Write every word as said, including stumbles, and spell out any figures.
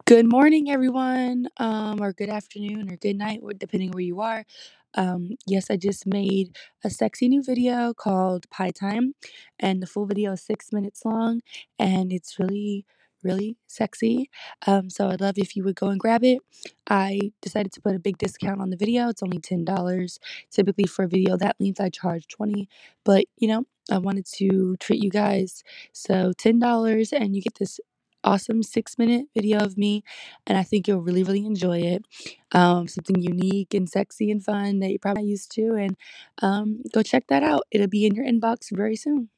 Good morning, everyone, um, or good afternoon, or good night, wh- depending where you are. Um, yes, I just made a sexy new video called Pie Time, and the full video is six minutes long, and it's really, really sexy. Um, so I'd love if you would go and grab it. I decided to put a big discount on the video. It's only ten dollars. Typically, for a video that length, I charge twenty, but you know, I wanted to treat you guys. So ten dollars and you get this awesome six minute video of me, and I think you'll really, really enjoy it. Um, something unique and sexy and fun that you're probably not used to, and um, go check that out. It'll be in your inbox very soon.